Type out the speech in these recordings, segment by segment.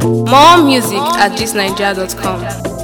More music at thisnigeria.com.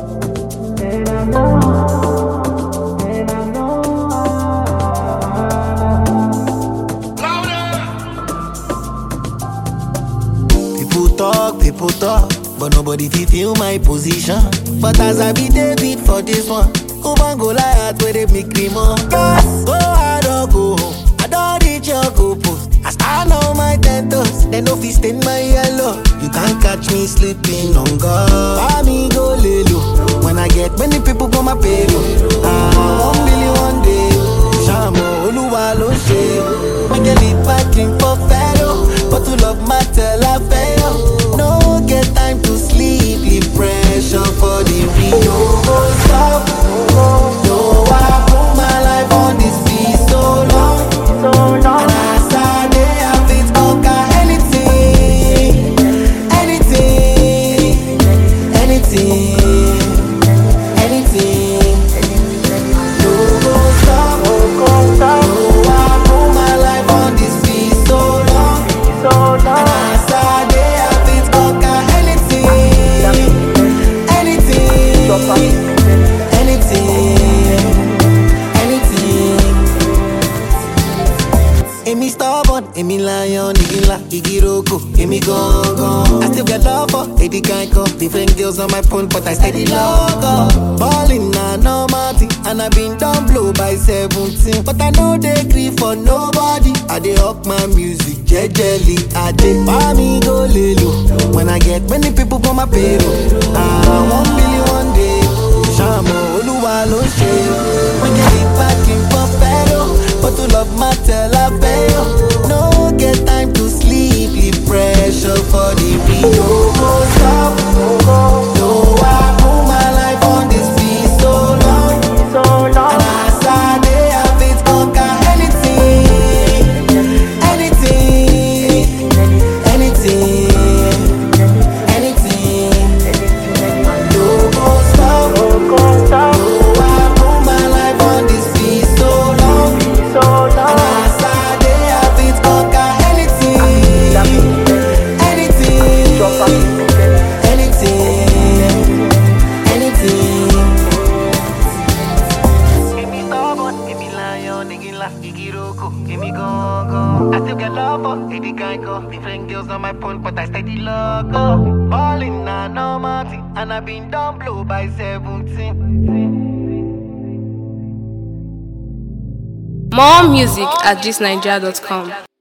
People talk, but nobody fit feel my position. But as I be David for this one, who man go lie where they make me more? Yes, go hard or go home. I don't reach your goal post. I stand on my 10 toes, they no fit stain my yellow. You can't catch me sleeping on God. Buy me go lay low. When I get many people for my payroll. 1 billion one day. Shamo Oluwa lo ṣe. Make a leap back in for fellow. But to love matter la fail. No get time to sleep, leave pressure for the real. No stop, no I put my life on this beat so long. And as I dey, I fit conquer anything, anything, anything, anything. No go stop, no I put my life on this beat so long. And as I dey, I fit conquer anything, anything, anything. Emi stubborn, Emi lion, Igi roko, Emi gong. I still get love for Eddie Kanko. Different girls on my phone, but I steady logo. Ballin' na normal thing, and I been down blow by 17. But I know they grieve for nobody. I dey up my music, jejely. I dey buy me go lay low. When I get many people for my payroll. 1 billion one day. Shamo Oluwa lo ṣe. When you leave back in for fellow. But to love matter la fail. No get time to sleep, leave pressure for the real. No go stop, no I put my life on this beat so long. And as I dey, I fit conquer anything, anything, anything, anything. No go stop, no I put my life on this beat so long. And as I dey, I fit conquer anything, anything, anything. Emi stubborn, Emi lion, Igi roko, Emi gong. I still get love for Eddie Kanko. Different girls on my phone, but I steady logo. Ballin' na normal thing, and I been down blow by 17. More music at thisnigeria.com.